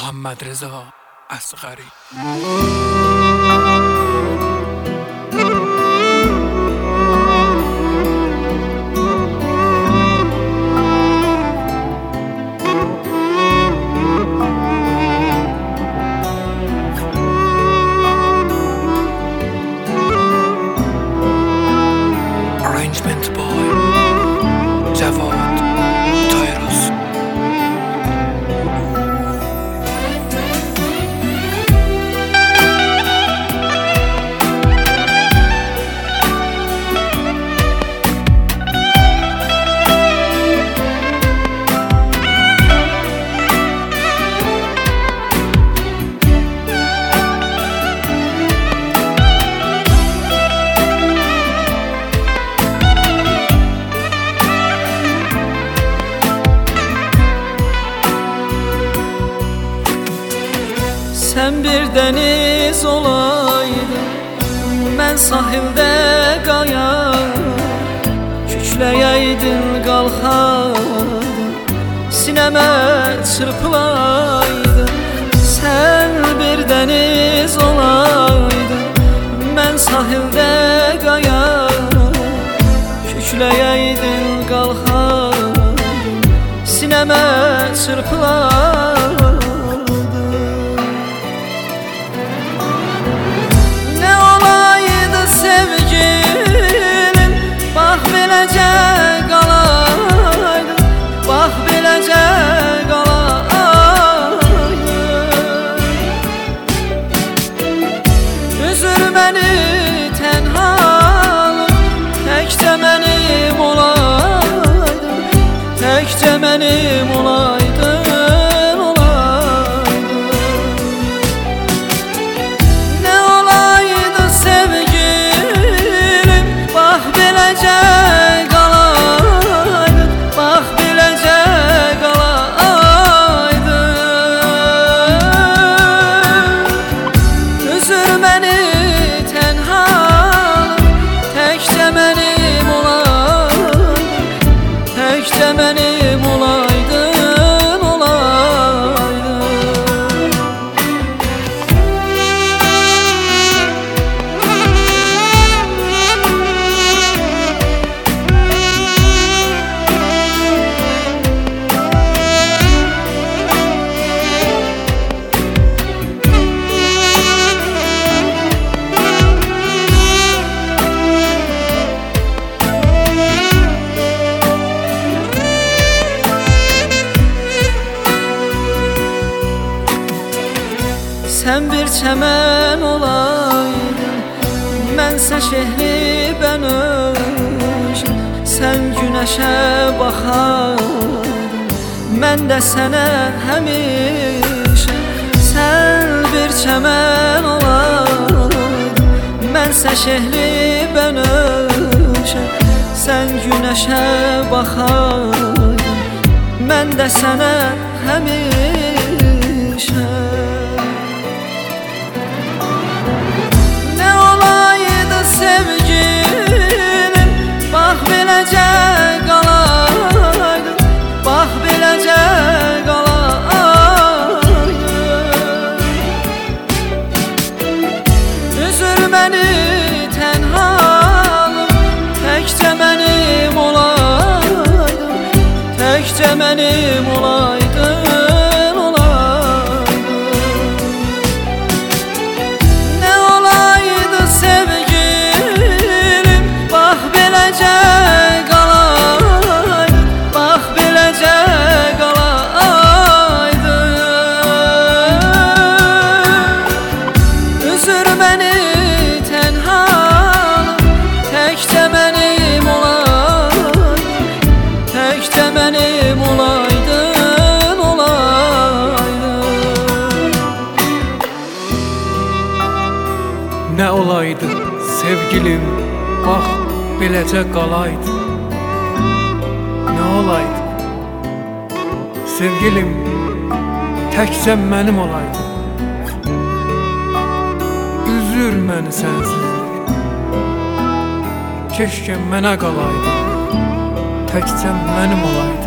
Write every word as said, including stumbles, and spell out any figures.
محمد رضا اصغری. Arrangement boy Javad Tyrus. Sen bir deniz olaydın, mən sahildə qaya, küçləyeydin qalxaydın, sinəmə çırpılaydın. Sen bir deniz olaydın, mən sahildə qaya, küçləyeydin qalxaydın, sinəmə çırpılaydın. Sevgilim, bax beləcə qalaydın, bax beləcə qalaydın. Üzür məni tənhalıq, təkcə mənim olaydın, təkcə mənim olaydın. Mənim olaydın, olaydın. Sen bir çəmən olaydın, mənsə şehri bənövş. Sen günəşə baxaydın, mən də sənə həmişə. Sen bir çəmən olaydın, mənsə şehri bənövş. Sen günəşə baxaydın, mən də sənə həmişə. Sevgilim, bax beləcə qalaydın, bax beləcə qalaydın. Üzür məni tənhalıq, təkcə mənim olaydın, təkcə mənim olaydın. Nə olaydı sevgilim, bax beləcə qalaydı. Nə olaydı sevgilim, təkcə mənim olaydı. Üzür məni sənsizlik, keşke mənə qalaydı, təkcə mənim olaydı.